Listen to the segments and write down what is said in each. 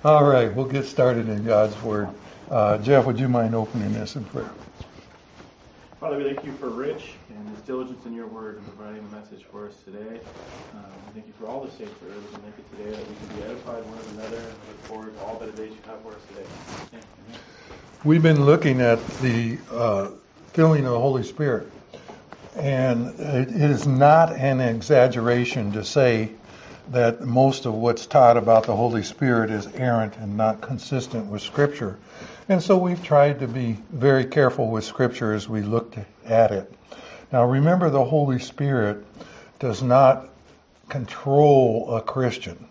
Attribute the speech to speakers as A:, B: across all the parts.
A: All right, we'll get started in God's Word. Jeff, would you mind opening this in prayer?
B: Father, we thank you for Rich and his diligence in your word and providing the message for us today. We thank you for all the saints that are able to make it today, that we can be edified one another, and look forward to all that it is you have for us today. Amen.
A: We've been looking at the filling of the Holy Spirit, and it is not an exaggeration to say that most of what's taught about the Holy Spirit is errant and not consistent with Scripture. And so we've tried to be very careful with Scripture as we looked at it. Now remember, the Holy Spirit does not control a Christian.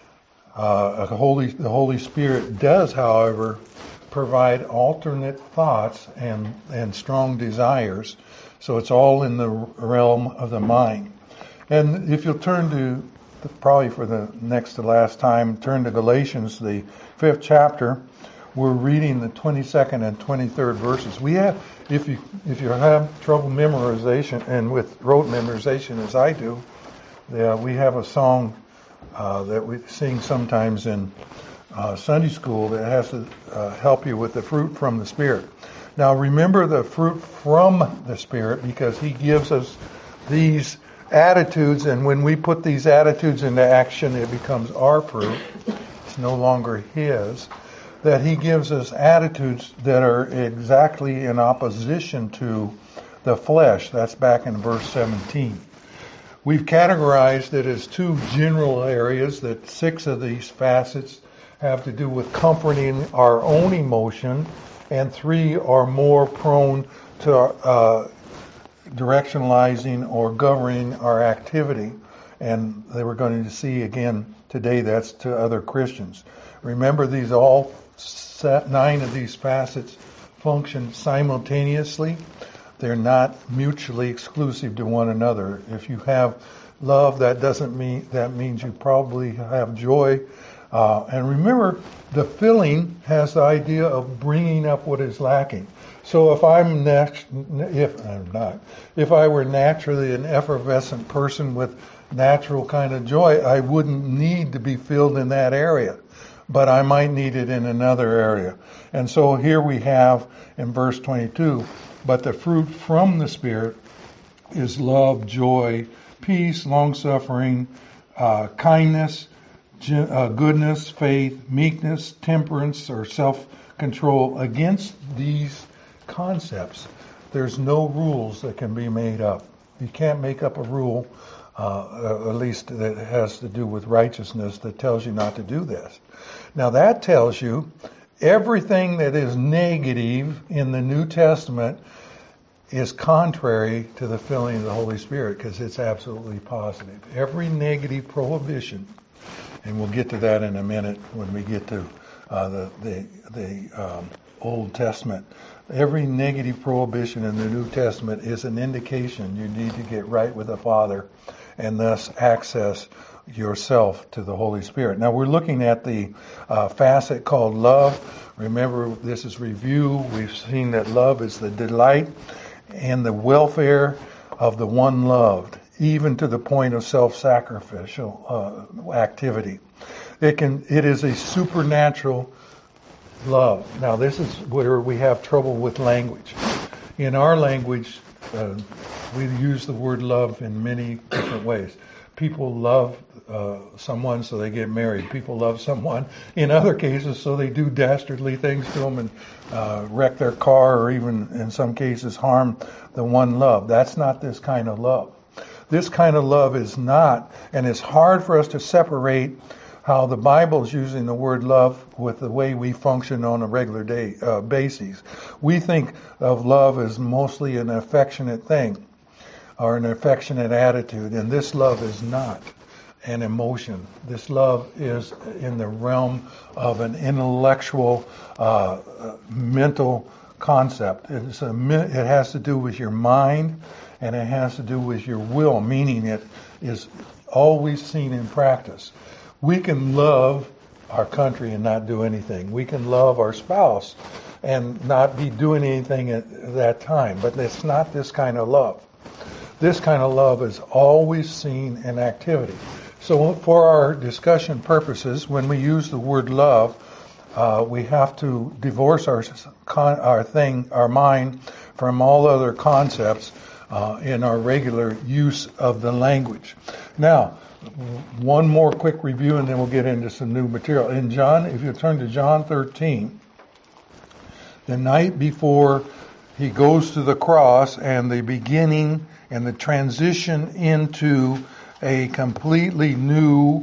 A: The Holy Spirit does, however, provide alternate thoughts and strong desires. So it's all in the realm of the mind. And if you'll turn to, probably for the next to last time, turn to Galatians, the 5th chapter. We're reading the 22nd and 23rd verses. We have, if you have trouble memorization and with rote memorization as I do, we have a song that we sing sometimes in Sunday school that has to help you with the fruit from the Spirit. Now remember the fruit from the Spirit, because He gives us these attitudes, and when we put these attitudes into action, it becomes our fruit. It's no longer His. That He gives us attitudes that are exactly in opposition to the flesh. That's back in verse 17. We've categorized it as two general areas, that 6 of these facets have to do with comforting our own emotion, and 3 are more prone to directionalizing or governing our activity. And they were going to see again today that's to other Christians. Remember, these all 9 of these facets function simultaneously. They're not mutually exclusive to one another. If you have love, that means you probably have joy. And remember, the filling has the idea of bringing up what is lacking. So if I were naturally an effervescent person with natural kind of joy, I wouldn't need to be filled in that area, but I might need it in another area. And so here we have in verse 22, but the fruit from the Spirit is love, joy, peace, long-suffering, kindness, goodness, faith, meekness, temperance, or self-control. Against these concepts, there's no rules that can be made up. You can't make up a rule, at least that has to do with righteousness, that tells you not to do this. Now that tells you everything that is negative in the New Testament is contrary to the filling of the Holy Spirit, because it's absolutely positive. Every negative prohibition, and we'll get to that in a minute when we get to the Old Testament. Every negative prohibition in the New Testament is an indication you need to get right with the Father and thus access yourself to the Holy Spirit. Now we're looking at the facet called love. Remember, this is review. We've seen that love is the delight and the welfare of the one loved, even to the point of self-sacrificial activity. It is a supernatural love. Now this is where we have trouble with language. In our language, we use the word love in many different ways. People love someone so they get married. People love someone in other cases so they do dastardly things to them and wreck their car, or even in some cases harm the one loved. That's not this kind of love. This kind of love is not, and it's hard for us to separate how the Bible's using the word love with the way we function on a regular day basis. We think of love as mostly an affectionate thing or an affectionate attitude, and this love is not an emotion. This love is in the realm of an intellectual, mental concept. It has to do with your mind, and it has to do with your will, meaning it is always seen in practice. We can love our country and not do anything. We can love our spouse and not be doing anything at that time. But it's not this kind of love. This kind of love is always seen in activity. So for our discussion purposes, when we use the word love, we have to divorce our mind from all other concepts in our regular use of the language. Now, one more quick review and then we'll get into some new material. In John, if you turn to John 13, the night before he goes to the cross and the beginning and the transition into a completely new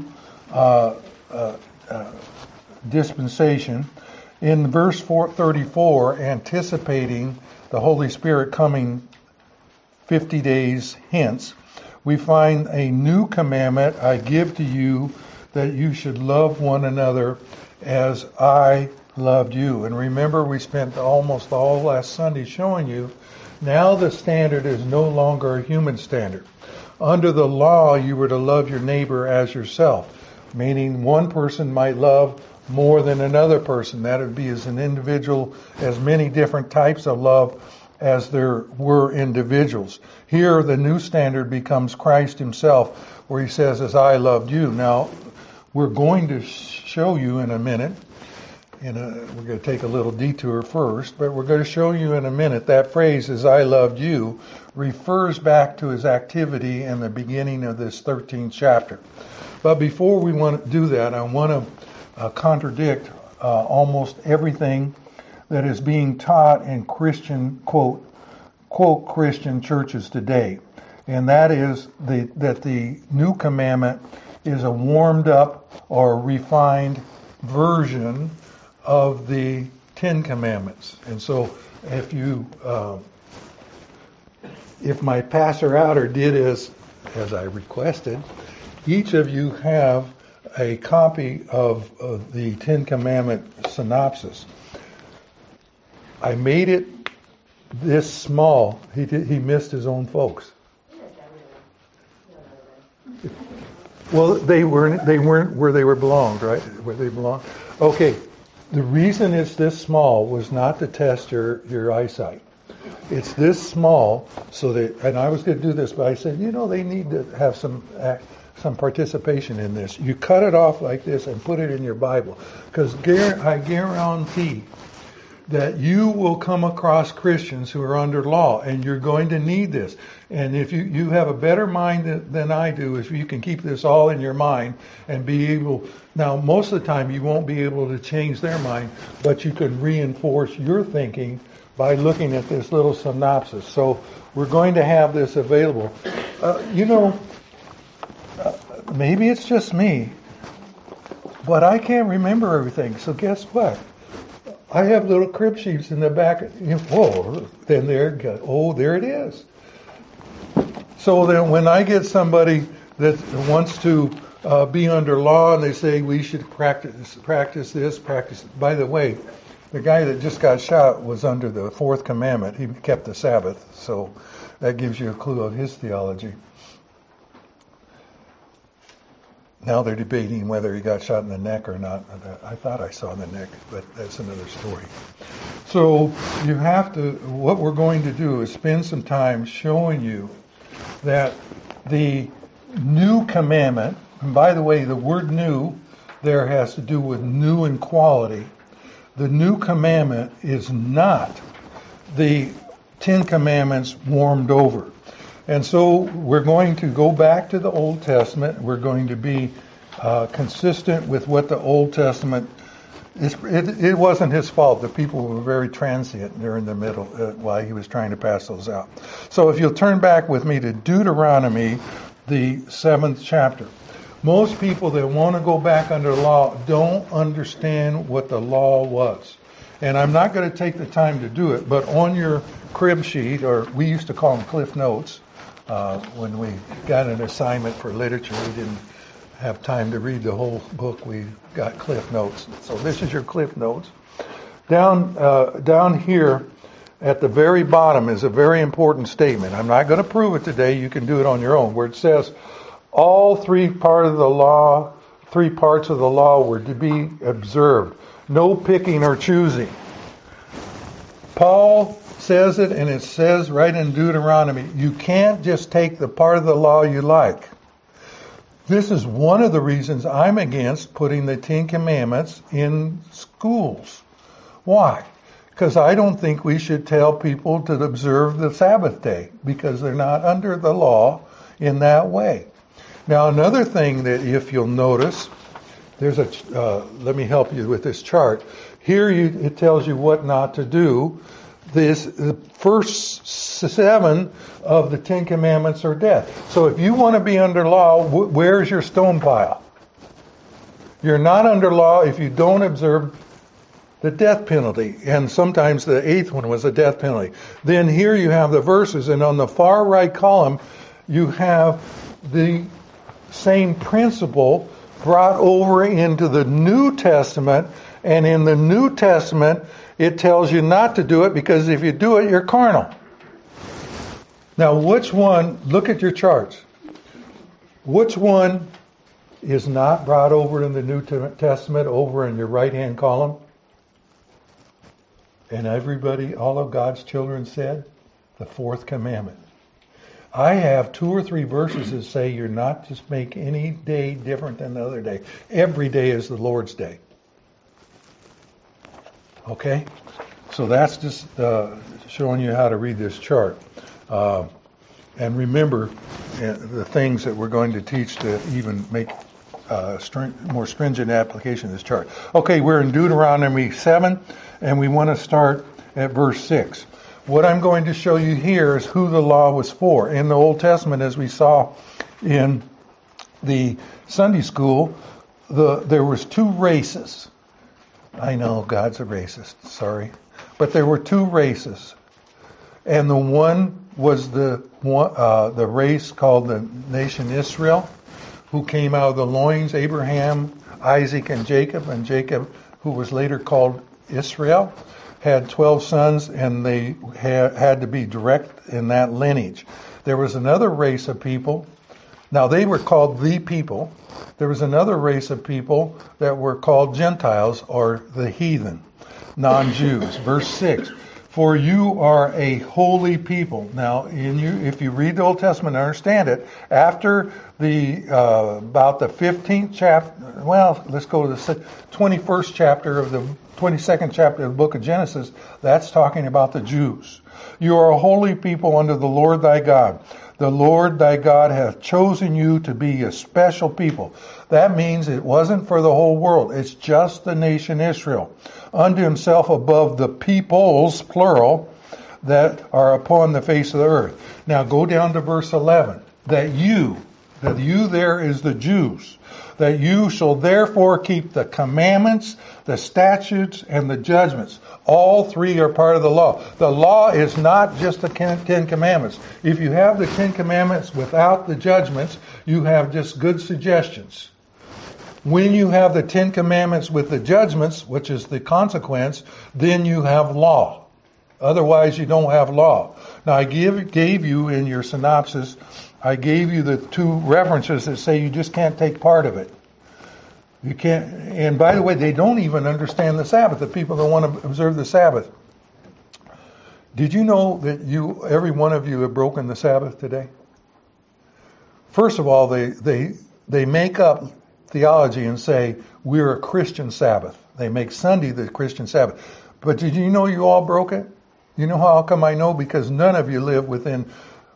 A: dispensation, in verse 34, anticipating the Holy Spirit coming 50 days hence, we find a new commandment I give to you, that you should love one another as I loved you. And remember, we spent almost all last Sunday showing you now the standard is no longer a human standard. Under the law, you were to love your neighbor as yourself, meaning one person might love more than another person. That would be as an individual, as many different types of love as there were individuals. Here, the new standard becomes Christ himself, where he says, as I loved you. Now, we're going to show you in a minute, we're going to take a little detour first, but we're going to show you in a minute that phrase, as I loved you, refers back to his activity in the beginning of this 13th chapter. But before we want to do that, I want to contradict almost everything that is being taught in Christian, quote Christian churches today. And that is that the new commandment is a warmed up or refined version of the Ten Commandments. And so if my passer outer did as I requested, each of you have a copy of the Ten Commandment synopsis. I made it this small. He missed his own folks. Well, they weren't where they were belonged, right? Where they belong. Okay. The reason it's this small was not to test your eyesight. It's this small so that, and I was going to do this, but I said, they need to have some participation in this. You cut it off like this and put it in your Bible, because I guarantee that you will come across Christians who are under law, and you're going to need this. And if you have a better mind than I do, if you can keep this all in your mind and be able, now most of the time you won't be able to change their mind, but you can reinforce your thinking by looking at this little synopsis. So we're going to have this available. Maybe it's just me, but I can't remember everything. So guess what? I have little crib sheets in the back. Then there it is. So then when I get somebody that wants to be under law and they say we should practice this. By the way, the guy that just got shot was under the fourth commandment. He kept the Sabbath. So that gives you a clue of his theology. Now they're debating whether he got shot in the neck or not. I thought I saw the neck, but that's another story. So what we're going to do is spend some time showing you that the new commandment, and by the way, the word new there has to do with new in quality. The new commandment is not the Ten Commandments warmed over. And so we're going to go back to the Old Testament. We're going to be consistent with what the Old Testament is. It wasn't his fault. The people were very transient during the middle while he was trying to pass those out. So if you'll turn back with me to Deuteronomy, the 7th chapter. Most people that want to go back under law don't understand what the law was. And I'm not going to take the time to do it, but on your crib sheet, or we used to call them Cliff Notes, when we got an assignment for literature, we didn't have time to read the whole book. We got Cliff Notes. So this is your Cliff Notes. Down here at the very bottom is a very important statement. I'm not going to prove it today. You can do it on your own, where it says all three parts of the law were to be observed. No picking or choosing. Paul says it, and it says right in Deuteronomy, you can't just take the part of the law you like. This is one of the reasons I'm against putting the Ten Commandments in schools. Why? Because I don't think we should tell people to observe the Sabbath day, because they're not under the law in that way. Now, another thing that if you'll notice, there's let me help you with this chart. Here it tells you what not to do. The first 7 of the Ten Commandments are death. So if you want to be under law, where's your stone pile? You're not under law if you don't observe the death penalty. And sometimes the 8th one was a death penalty. Then here you have the verses, and on the far right column, you have the same principle brought over into the New Testament. And in the New Testament, it tells you not to do it, because if you do it, you're carnal. Now, which one, look at your charts. Which one is not brought over in the New Testament over in your right-hand column? And everybody, all of God's children said, the 4th commandment. I have 2 or 3 verses that say you're not to make any day different than the other day. Every day is the Lord's day. Okay? So that's just showing you how to read this chart. And remember the things that we're going to teach to even make more stringent application of this chart. Okay, we're in Deuteronomy 7, and we want to start at verse 6. What I'm going to show you here is who the law was for. In the Old Testament, as we saw in the Sunday school, there was 2 races. I know God's a racist, sorry. But there were 2 races. And the one was the race called the nation Israel, who came out of the loins, Abraham, Isaac, and Jacob, who was later called Israel, had 12 sons, and they had to be direct in that lineage. There was another race of people. Now, they were called the people. There was another race of people that were called Gentiles, or the heathen, non-Jews. Verse 6, for you are a holy people. Now, if you read the Old Testament and understand it, after about the 15th chapter, well, let's go to the 21st chapter of the 22nd chapter of the book of Genesis, that's talking about the Jews. You are a holy people unto the Lord thy God. The Lord thy God hath chosen you to be a special people. That means it wasn't for the whole world. It's just the nation Israel. Unto himself above the peoples, plural, that are upon the face of the earth. Now go down to verse 11. That you there is the Jews. That you shall therefore keep the commandments, the statutes, and the judgments. All 3 are part of the law. The law is not just the 10 commandments. If you have the 10 commandments without the judgments, you have just good suggestions. When you have the 10 commandments with the judgments, which is the consequence, then you have law. Otherwise, you don't have law. Now, I gave you in your synopsis, I gave you the 2 references that say you just can't take part of it. You can't. And by the way, they don't even understand the Sabbath, the people that want to observe the Sabbath. Did you know that every one of you have broken the Sabbath today? First of all, they make up theology and say, we're a Christian Sabbath. They make Sunday the Christian Sabbath. But did you know you all broke it? You know how come I know? Because none of you live within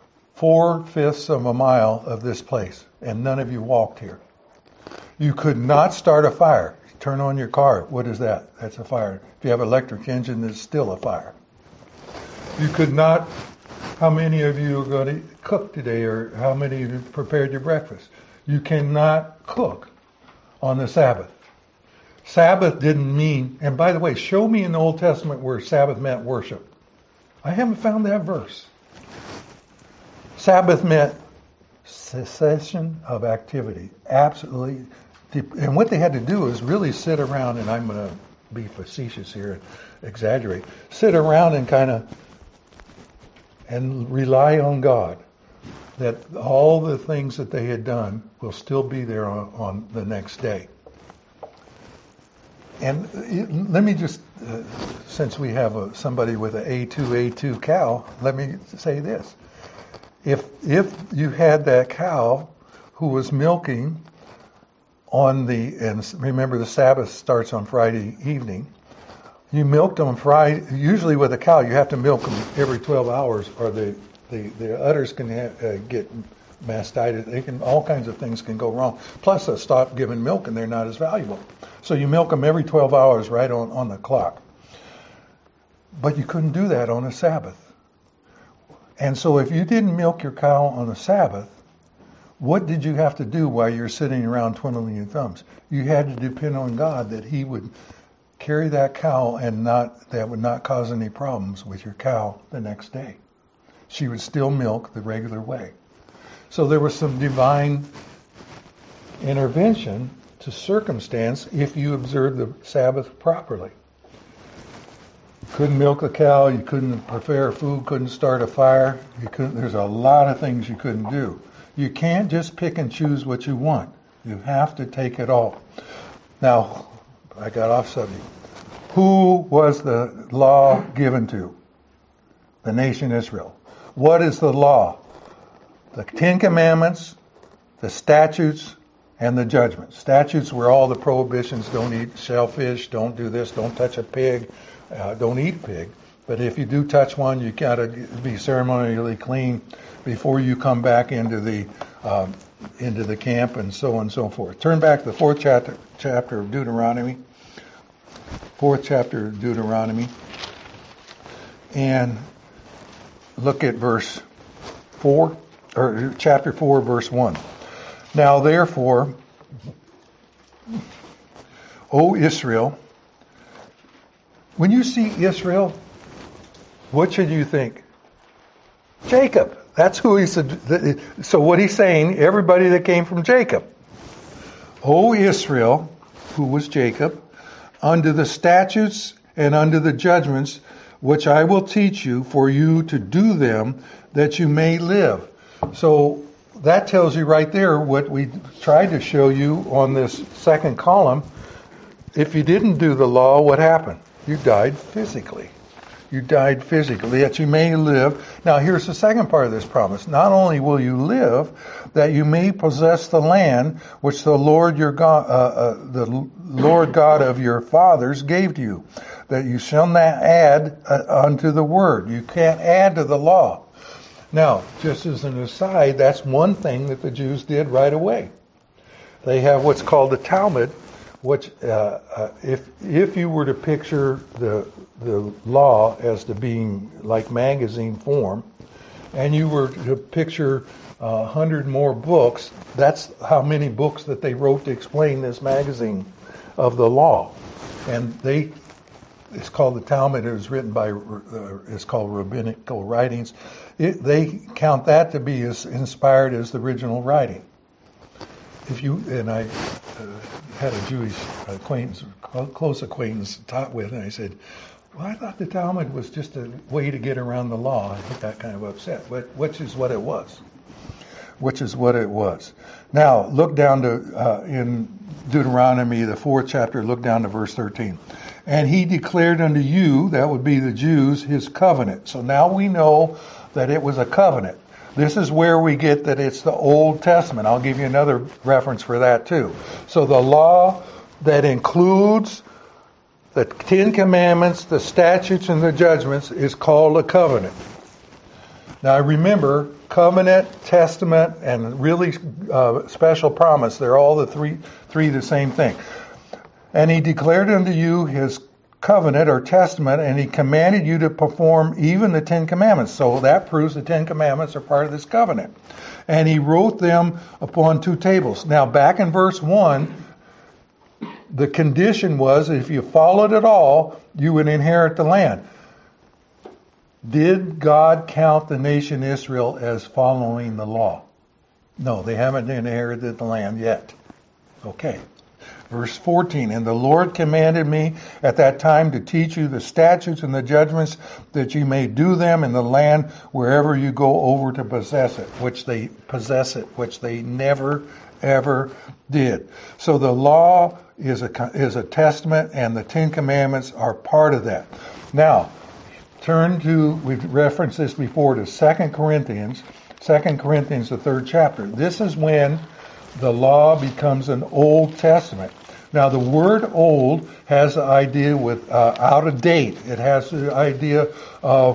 A: 4/5 of a mile of this place, and none of you walked here. You could not start a fire. Turn on your car. What is that? That's a fire. If you have an electric engine, it's still a fire. You could not. How many of you are going to cook today, or how many of you prepared your breakfast? You cannot cook on the Sabbath. Sabbath didn't mean, and by the way, show me in the Old Testament where Sabbath meant worship. I haven't found that verse. Sabbath meant cessation of activity. Absolutely. And what they had to do is really sit around, and I'm going to be facetious here and exaggerate, sit around and rely on God that all the things that they had done will still be there on the next day. And let me just, since we have somebody with an A2 cow, let me say this. If you had that cow who was milking and remember the Sabbath starts on Friday evening. You milked on Friday, usually with a cow, you have to milk them every 12 hours or the udders can get mastitis. All kinds of things can go wrong. Plus, they'll stop giving milk and they're not as valuable. So you milk them every 12 hours right on the clock. But you couldn't do that on a Sabbath. And so if you didn't milk your cow on a Sabbath, what did you have to do while you're sitting around twiddling your thumbs? You had to depend on God that He would carry that cow and that would not cause any problems with your cow the next day. She would still milk the regular way. So there was some divine intervention to circumstance if you observed the Sabbath properly. Couldn't milk the cow, you couldn't prepare food, couldn't start a fire, there's a lot of things you couldn't do. You can't just pick and choose what you want. You have to take it all. Now, I got off subject. Who was the law given to? The nation Israel. What is the law? The 10 Commandments, the statutes, and the judgments. Statutes were all the prohibitions. Don't eat shellfish, don't do this, don't touch a pig, don't eat pig. But if you do touch one, you got to be ceremonially clean before you come back into the camp, and so on and so forth. Turn back to the 4th chapter of Deuteronomy. 4th chapter of Deuteronomy. And look at verse 4, or chapter 4, verse 1. Now therefore, O Israel, when you see Israel, what should you think? Jacob. That's who he said. So what he's saying, everybody that came from Jacob. O Israel, who was Jacob, under the statutes and under the judgments which I will teach you for you to do them, that you may live. So that tells you right there what we tried to show you on this second column. If you didn't do the law, what happened? You died physically. You died physically, that you may live. Now here's the second part of this promise. Not only will you live, that you may possess the land which the Lord your God, the Lord God of your fathers gave to you, that you shall not add unto the word. You can't add to the law. Now, just as an aside, that's one thing that the Jews did right away. They have what's called the Talmud, which, if you were to picture the law as to being like magazine form, and you were to picture 100 more books, that's how many books that they wrote to explain this magazine of the law. And it's called the Talmud. It was written by, it's called rabbinical writings. They count that to be as inspired as the original writing. I had a Jewish acquaintance, close acquaintance, taught with, and I said, well, I thought the Talmud was just a way to get around the law. I got kind of upset, which is what it was. Now, look down to, in Deuteronomy, the 4th chapter, look down to verse 13. And he declared unto you, that would be the Jews, his covenant. So now we know that it was a covenant. This is where we get that it's the Old Testament. I'll give you another reference for that too. So the law that includes the 10 Commandments, the statutes, and the judgments is called a covenant. Now remember, covenant, testament, and really special promise, they're all the three the same thing. And he declared unto you his covenant or testament, and he commanded you to perform even the 10 Commandments. So that proves the 10 Commandments are part of this covenant. And he wrote them upon 2 tables. Now back in verse 1, the condition was if you followed it all, you would inherit the land. Did God count the nation Israel as following the law? No, they haven't inherited the land yet. Okay. Verse 14, and the Lord commanded me at that time to teach you the statutes and the judgments, that you may do them in the land wherever you go over to possess it, which they never, ever did. So the law is a testament, and the 10 Commandments are part of that. Now, we've referenced this before, to 2 Corinthians, the 3rd chapter. This is when the law becomes an Old Testament. Now, the word old has the idea with out of date. It has the idea of,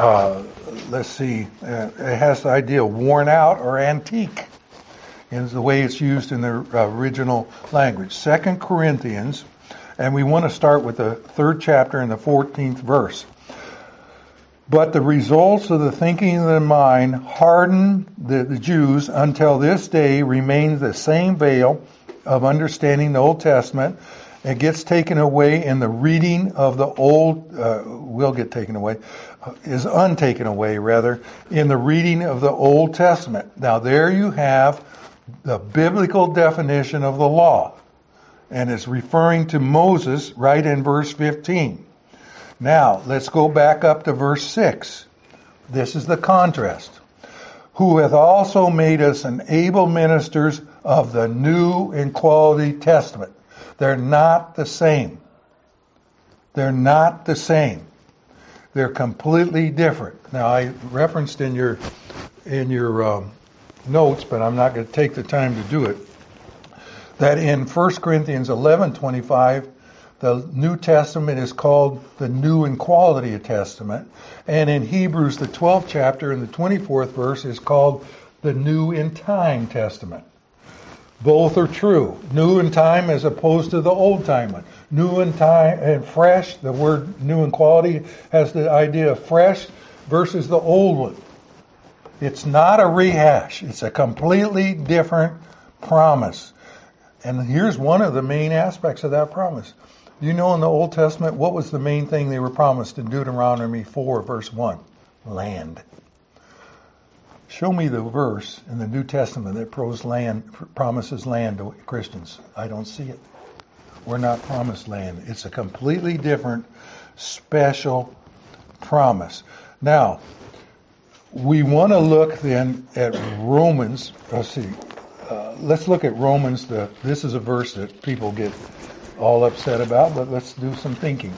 A: it has the idea of worn out or antique, is the way it's used in the original language. 2 Corinthians, and we want to start with the 3rd chapter and the 14th verse. But the results of the thinking of the mind harden the Jews until this day remains the same veil of understanding the Old Testament. It gets taken away in the reading of the Old, will get taken away, is untaken away rather, in the reading of the Old Testament. Now there you have the biblical definition of the law. And it's referring to Moses right in verse 15. Now, let's go back up to verse 6. This is the contrast. Who hath also made us an able ministers of the new and quality testament. They're not the same. They're not the same. They're completely different. Now, I referenced in your notes, but I'm not going to take the time to do it, that in 1 Corinthians 11:25, the New Testament is called the New and Quality Testament. And in Hebrews, the 12th chapter and the 24th verse is called the New in Time Testament. Both are true. New in time as opposed to the Old Testament. New in time and fresh, the word new and quality has the idea of fresh versus the old one. It's not a rehash. It's a completely different promise. And here's one of the main aspects of that promise. You know, in the Old Testament, what was the main thing they were promised in Deuteronomy 4, verse 1? Land. Show me the verse in the New Testament that promises land to Christians. I don't see it. We're not promised land. It's a completely different, special promise. Now, we want to look then at Romans. Let's look at Romans. This is a verse that people get all upset about, but let's do some thinking.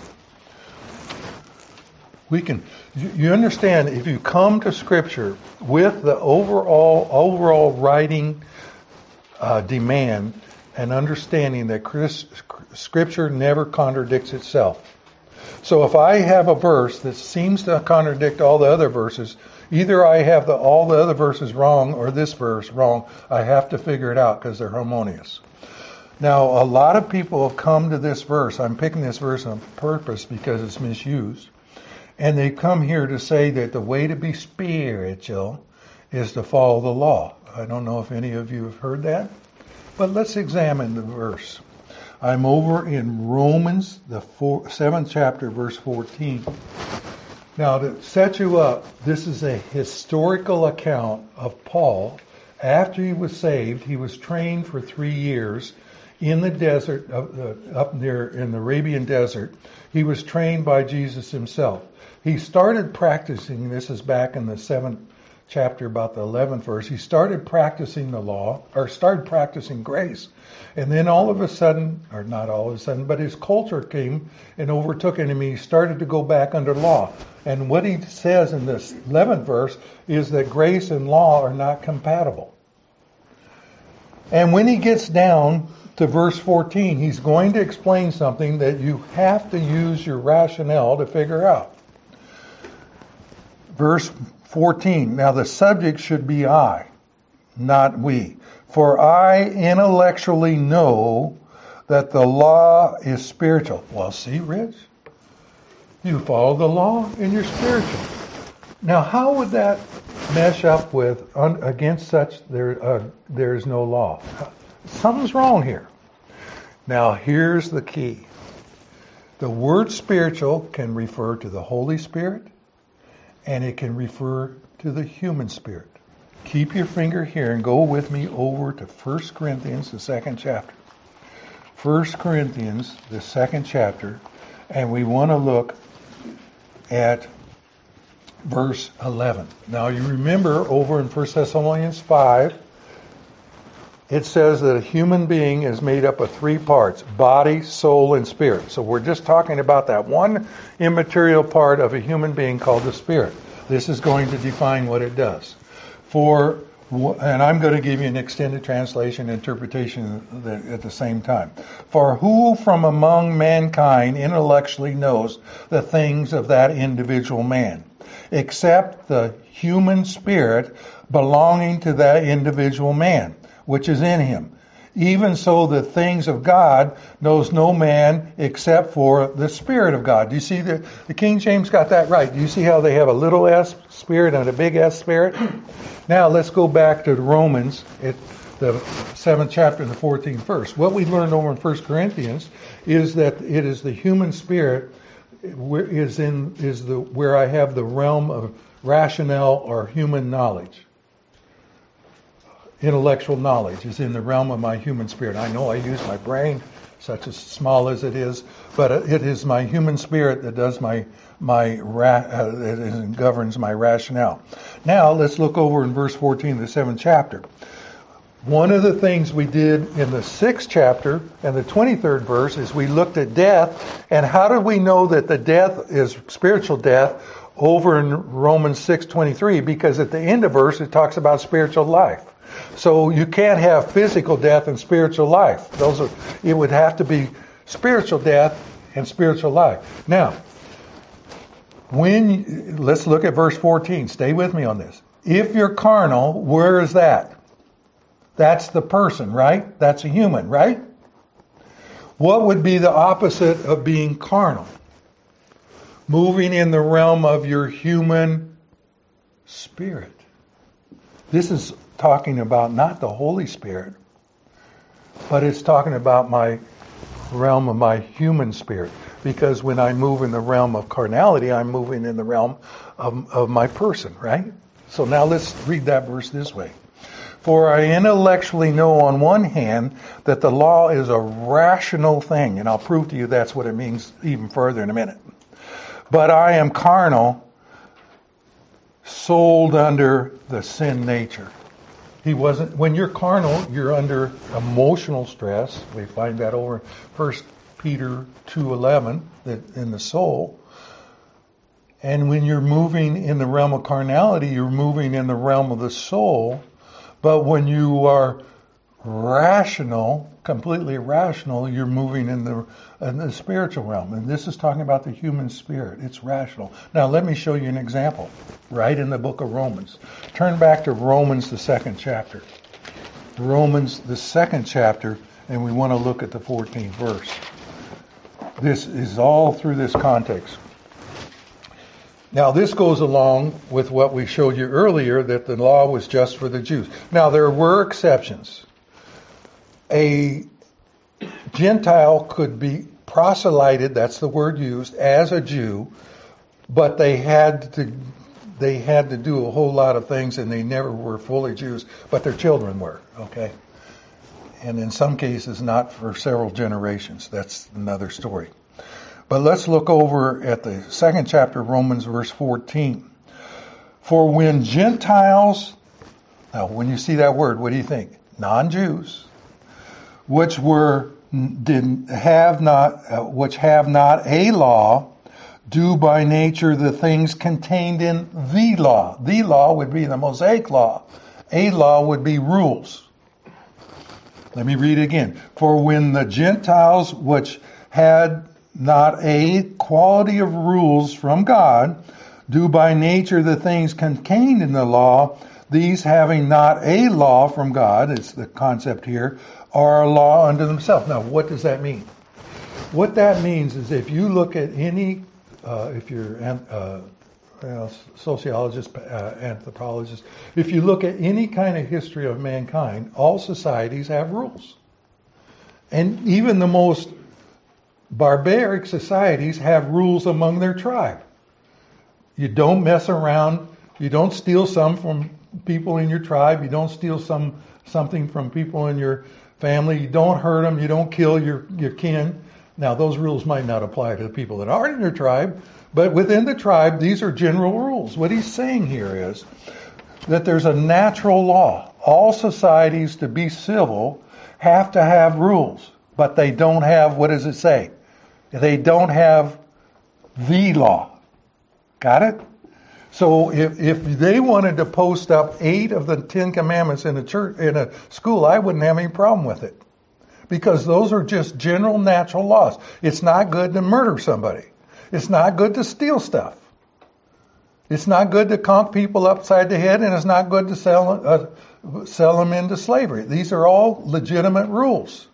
A: You understand, if you come to Scripture with the overall writing demand and understanding that Scripture never contradicts itself. So if I have a verse that seems to contradict all the other verses, either I have all the other verses wrong or this verse wrong. I have to figure it out because they're harmonious. Now, a lot of people have come to this verse. I'm picking this verse on purpose because it's misused. And they come here to say that the way to be spiritual is to follow the law. I don't know if any of you have heard that, but let's examine the verse. I'm over in Romans, the 7th chapter, verse 14. Now, to set you up, this is a historical account of Paul. After he was saved, he was trained for 3 years in the desert, up there in the Arabian desert. He was trained by Jesus himself. He started practicing, this is back in the 7th chapter, about the 11th verse. He started practicing the law, or started practicing grace. And then all of a sudden, or not all of a sudden, but his culture came and overtook him, and he started to go back under law. And what he says in this 11th verse is that grace and law are not compatible. And when he gets down to verse 14, he's going to explain something that you have to use your rationale to figure out. Verse 14, now the subject should be I, not we. For I intellectually know that the law is spiritual. Well, see, Rich, you follow the law and you're spiritual. Now, how would that mesh up with against such there is no law? Something's wrong here. Now, here's the key. The word spiritual can refer to the Holy Spirit, and it can refer to the human spirit. Keep your finger here and go with me over to 1 Corinthians, the 2nd chapter. 1 Corinthians, the 2nd chapter, and we want to look at verse 11. Now, you remember over in 1 Thessalonians 5, it says that a human being is made up of 3 parts, body, soul, and spirit. So we're just talking about that one immaterial part of a human being called the spirit. This is going to define what it does. For And I'm going to give you an extended translation interpretation at the same time. For who from among mankind intellectually knows the things of that individual man, except the human spirit belonging to that individual man, which is in him? Even so, the things of God knows no man except for the Spirit of God. Do you see the King James got that right? Do you see how they have a little s spirit and a big S spirit? Now let's go back to Romans, the 7th chapter and the 14th verse. What we learned over in 1 Corinthians is that it is the human spirit where I have the realm of rationale or human knowledge. Intellectual knowledge is in the realm of my human spirit. I know I use my brain, such as small as it is, but it is my human spirit that does it governs my rationale. Now let's look over in verse 14 of the 7th chapter. One of the things we did in the 6th chapter and the 23rd verse is we looked at death, and how do we know that the death is spiritual death over in Romans 6:23? Because at the end of verse it talks about spiritual life. So you can't have physical death and spiritual life. It would have to be spiritual death and spiritual life. Now, let's look at verse 14. Stay with me on this. If you're carnal, where is that? That's the person, right? That's a human, right? What would be the opposite of being carnal? Moving in the realm of your human spirit. This is talking about not the Holy Spirit, but it's talking about my realm of my human spirit. Because when I move in the realm of carnality, I'm moving in the realm of my person, right? So now let's read that verse this way. For I intellectually know on one hand that the law is a rational thing, and I'll prove to you that's what it means even further in a minute. But I am carnal, sold under the sin nature. When you're carnal, you're under emotional stress. We find that over 1 Peter 2:11, that in the soul. And when you're moving in the realm of carnality, you're moving in the realm of the soul. But when you are rational, completely rational, you're moving in the spiritual realm. And this is talking about the human spirit. It's rational. Now let me show you an example right in the book of Romans. Turn back to Romans, the 2nd chapter. Romans, the 2nd chapter, and we want to look at the 14th verse. This is all through this context. Now this goes along with what we showed you earlier, that the law was just for the Jews. Now there were exceptions. A Gentile could be proselyted, that's the word used, as a Jew, but they had to do a whole lot of things, and they never were fully Jews, but their children were, okay? And in some cases not for several generations. That's another story. But let's look over at the 2nd chapter of Romans, verse 14. For when Gentiles, now when you see that word, what do you think? Non-Jews, which have not a law, do by nature the things contained in the law. The law would be the Mosaic law. A law would be rules. Let me read it again. For when the Gentiles, which had not a quality of rules from God, do by nature the things contained in the law, these having not a law from God, it's the concept here, are a law unto themselves. Now, what does that mean? What that means is if you look at any, if you're a sociologist, anthropologist, if you look at any kind of history of mankind, all societies have rules. And even the most barbaric societies have rules among their tribe. You don't mess around. You don't steal some from people in your tribe. You don't steal something from people in your family. You don't hurt them. You don't kill your kin. Now, those rules might not apply to the people that aren't in your tribe, but within the tribe, these are general rules. What he's saying here is that there's a natural law. All societies, to be civil, have to have rules, but they don't have, what does it say? They don't have the law. Got it? So if they wanted to post up 8 of the 10 commandments in a church, in a school, I wouldn't have any problem with it. Because those are just general natural laws. It's not good to murder somebody. It's not good to steal stuff. It's not good to conk people upside the head, and it's not good to sell them into slavery. These are all legitimate rules.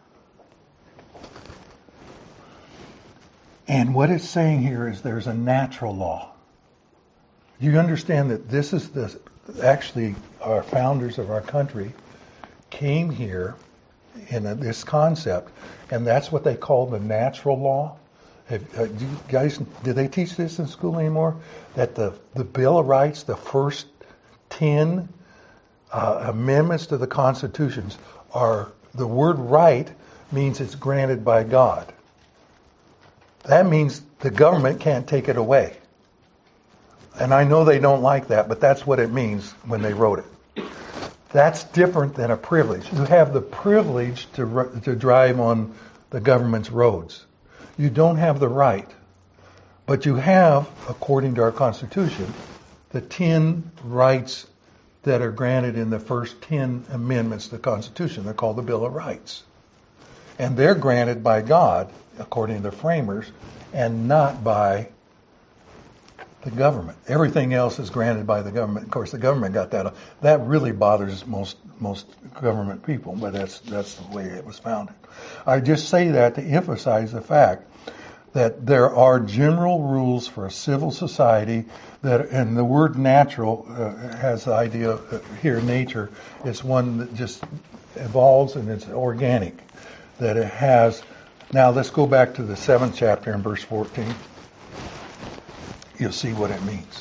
A: And what it's saying here is there's a natural law. You understand that this is actually our founders of our country came here in this concept, and that's what they call the natural law. Do you guys, do they teach this in school anymore? That the Bill of Rights, the first 10 amendments to the Constitutions are, the word right means it's granted by God. That means the government can't take it away. And I know they don't like that, but that's what it means when they wrote it. That's different than a privilege. You have the privilege to drive on the government's roads. You don't have the right. But you have, according to our Constitution, the 10 rights that are granted in the first 10 amendments to the Constitution. They're called the Bill of Rights. And they're granted by God, according to the framers, and not by the government. Everything else is granted by the government. Of course, the government got that. That really bothers most government people, but that's the way it was founded. I just say that to emphasize the fact that there are general rules for a civil society that, and the word natural has the idea here, nature, is one that just evolves and it's organic, that it has. Now let's go back to the 7th chapter in verse 14. You'll see what it means.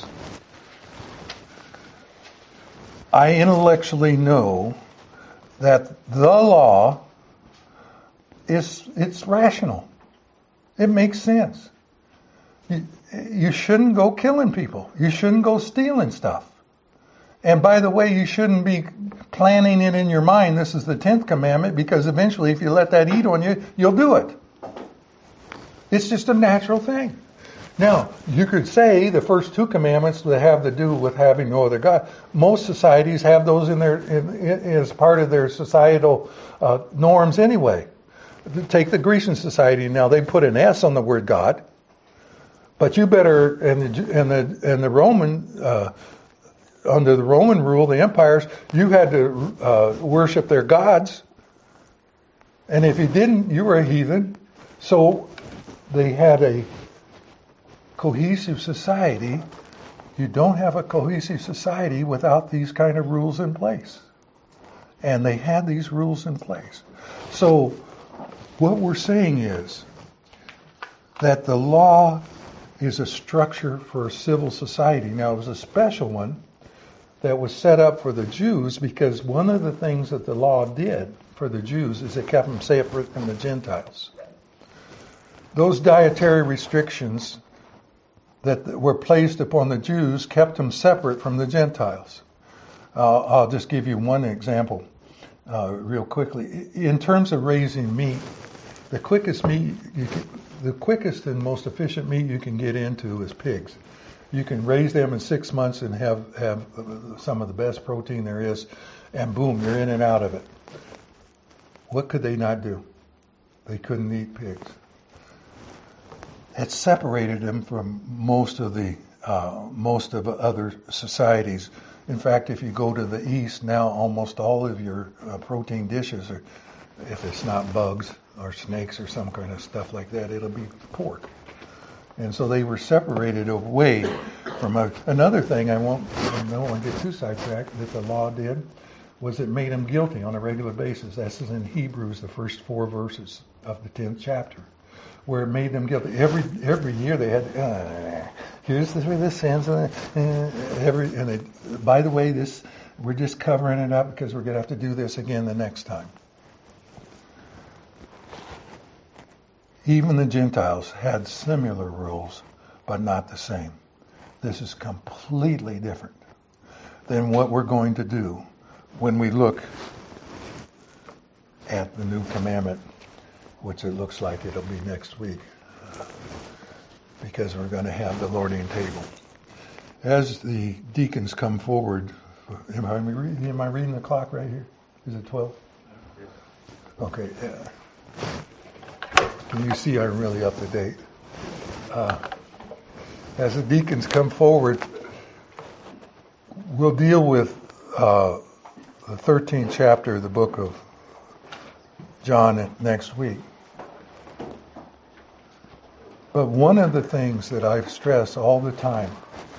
A: I intellectually know that the law it's rational. It makes sense. You shouldn't go killing people. You shouldn't go stealing stuff. And by the way, you shouldn't be planning it in your mind. This is the 10th commandment, because eventually if you let that eat on you, you'll do it. It's just a natural thing. Now, you could say the first 2 commandments that have to do with having no other God. Most societies have those as part of their societal norms anyway. Take the Grecian society now; they put an S on the word God, but you better and the Roman under the Roman rule, the empires, you had to worship their gods, and if you didn't, you were a heathen. So they had a cohesive society. You don't have a cohesive society without these kind of rules in place. And they had these rules in place. So what we're saying is that the law is a structure for a civil society. Now, it was a special one that was set up for the Jews, because one of the things that the law did for the Jews is it kept them separate from the Gentiles. Those dietary restrictions that were placed upon the Jews kept them separate from the Gentiles. I'll just give you one example real quickly. In terms of raising meat, the quickest and most efficient meat you can get into is pigs. You can raise them in 6 months and have some of the best protein there is, and boom, you're in and out of it. What could they not do? They couldn't eat pigs. It separated them from most of other societies. In fact, if you go to the East now, almost all of your protein dishes are, if it's not bugs or snakes or some kind of stuff like that, it'll be pork. And so they were separated away from another thing. I don't want to get too sidetracked. That the law did was it made them guilty on a regular basis. That's in Hebrews, the first 4 verses of the 10th chapter, where it made them guilty. Every year they had, here's the sins, by the way, this we're just covering it up because we're going to have to do this again the next time. Even the Gentiles had similar rules, but not the same. This is completely different than what we're going to do when we look at the new commandment, which it looks like it'll be next week, because we're going to have the Lording table. As the deacons come forward, am I reading the clock right here? Is it 12? Okay. Can you see I'm really up to date? As the deacons come forward, we'll deal with the 13th chapter of the book of John next week. But one of the things that I've stressed all the time,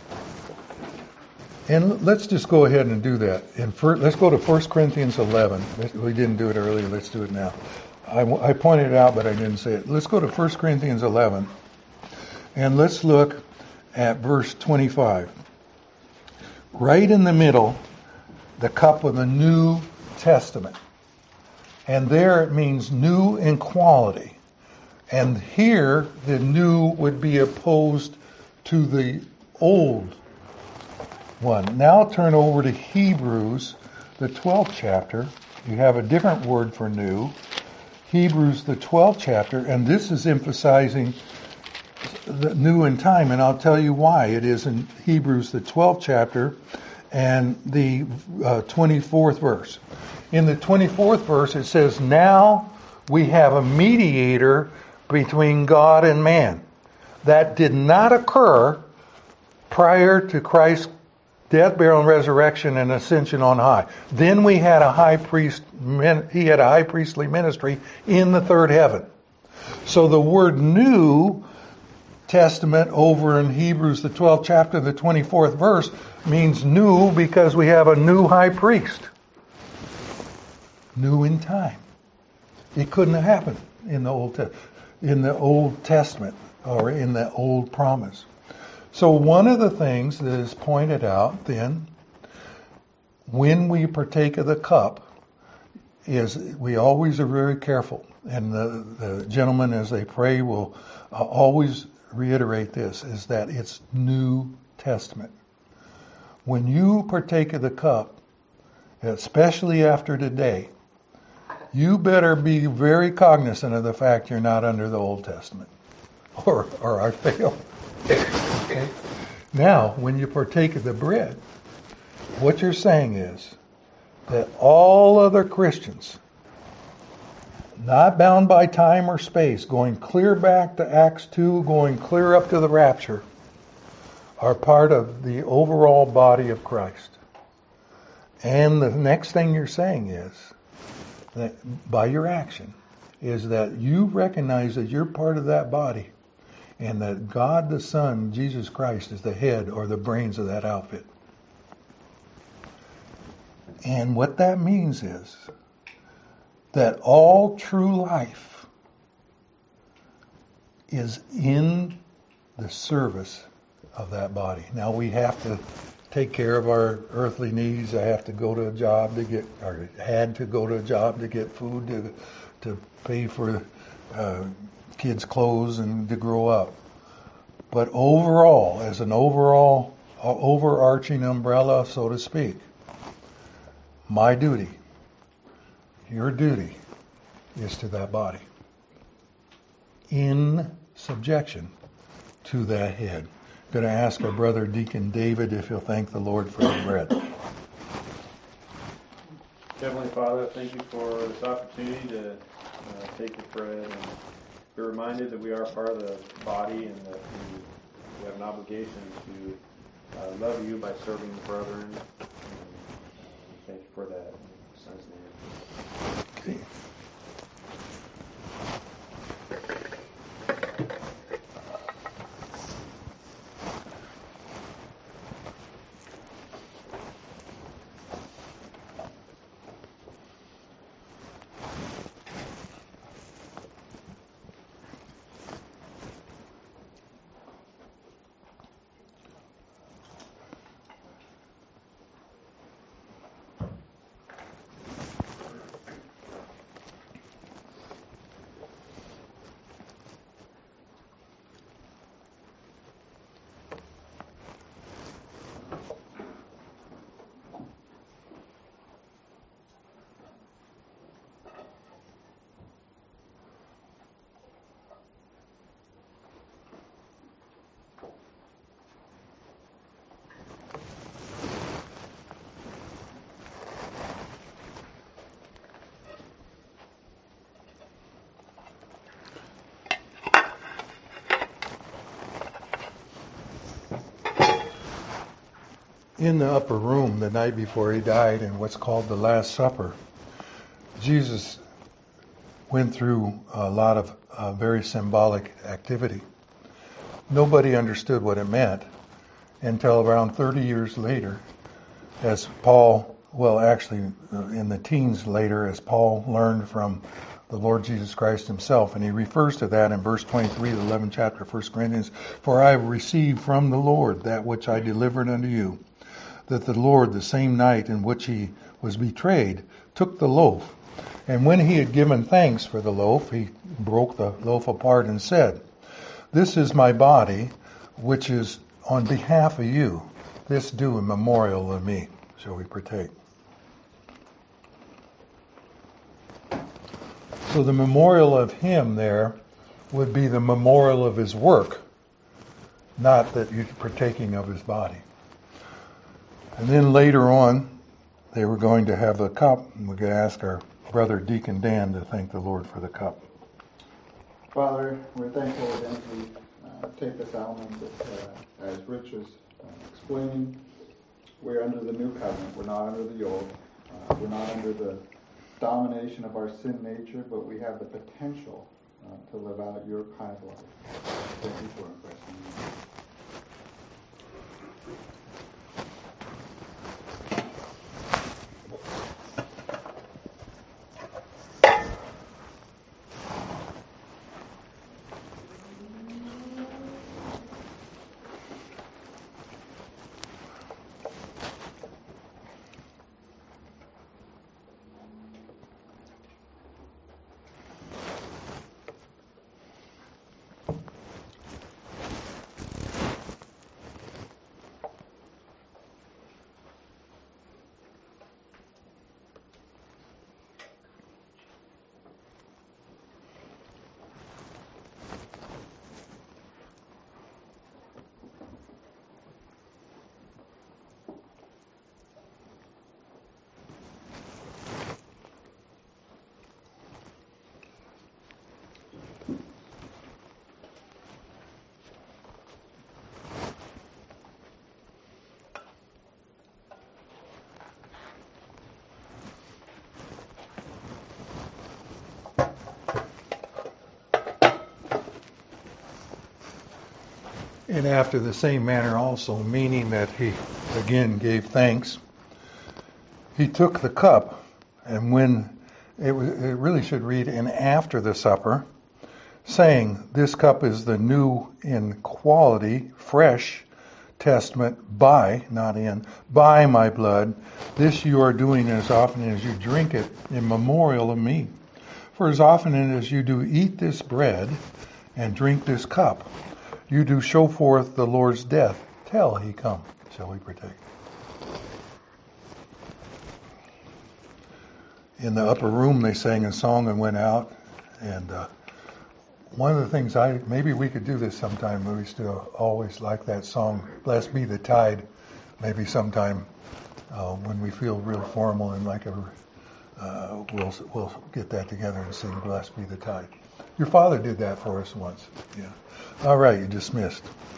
A: and let's just go ahead and do that. Let's go to 1 Corinthians 11. We didn't do it earlier. Let's do it now. I pointed it out, but I didn't say it. Let's go to 1 Corinthians 11, and let's look at verse 25. Right in the middle, the cup of the New Testament. And there it means new in quality. And here, the new would be opposed to the old one. Now turn over to Hebrews, the 12th chapter. You have a different word for new. Hebrews, the 12th chapter, and this is emphasizing the new in time, and I'll tell you why. It is in Hebrews, the 12th chapter, and the 24th verse. In the 24th verse, it says, now we have a mediator between God and man. That did not occur prior to Christ's death, burial, and resurrection and ascension on high. Then we had a high priest, he had a high priestly ministry in the third heaven. So the word New Testament over in Hebrews, the 12th chapter, the 24th verse, means new because we have a new high priest. New in time. It couldn't have happened in the Old Testament or in the Old Promise. So one of the things that is pointed out then, when we partake of the cup, is we always are very careful. And the gentlemen, as they pray, will always reiterate this, is that it's New Testament. When you partake of the cup, especially after today, you better be very cognizant of the fact you're not under the Old Testament. Or I fail. Okay? Now, when you partake of the bread, what you're saying is that all other Christians, not bound by time or space, going clear back to Acts 2, going clear up to the rapture, are part of the overall body of Christ. And the next thing you're saying is, that by your action, is that you recognize that you're part of that body and that God the Son, Jesus Christ, is the head or the brains of that outfit. And what that means is that all true life is in the service of that body. Now we have to take care of our earthly needs. I have to go to a job to get, or had to go to a job to get food, to pay for kids' clothes and to grow up. But overall, as an overall overarching umbrella, so to speak, my duty, your duty, is to that body, in subjection to that head. Going to ask our brother Deacon David if he'll thank the Lord for the bread.
B: Heavenly Father, thank you for this opportunity to take the bread and be reminded that we are part of the body and that we have an obligation to love you by serving the brethren. Thank you for that. In Son's name.
A: Okay. in the upper room the night before he died in what's called the Last Supper, Jesus went through a lot of very symbolic activity. Nobody understood what it meant until around 30 years later, as Paul, well, actually in the teens later, as Paul learned from the Lord Jesus Christ himself. And he refers to that in verse 23 of the 11th chapter of 1 Corinthians. For I have received from the Lord that which I delivered unto you, that the Lord, the same night in which he was betrayed, took the loaf. And when he had given thanks for the loaf, he broke the loaf apart and said, This is my body, which is on behalf of you. This do in memorial of me. Shall we partake? So the memorial of him there would be the memorial of his work, not that you're partaking of his body. And then later on, they were going to have a cup, and we're going to ask our brother Deacon Dan to thank the Lord for the cup.
C: Father, we're thankful again as we take this element that, as Rich is explaining, we're under the new covenant. We're not under the old. We're not under the domination of our sin nature, but we have the potential to live out your kind of life. Thank you for impressing me.
A: And after the same manner also, meaning that he again gave thanks, he took the cup, and when it really should read, and after the supper, saying, This cup is the new in quality, fresh testament by, not in, by my blood. This you are doing as often as you drink it in memorial of me. For as often as you do eat this bread and drink this cup, you do show forth the Lord's death till he come. Shall we partake? In the upper room they sang a song and went out. And one of the things maybe we could do this sometime. We used to always like that song, Blessed Be the Tide. Maybe sometime when we feel real formal and like we'll get that together and sing Blessed Be the Tide. Your father did that for us once. Yeah. All right, you're dismissed.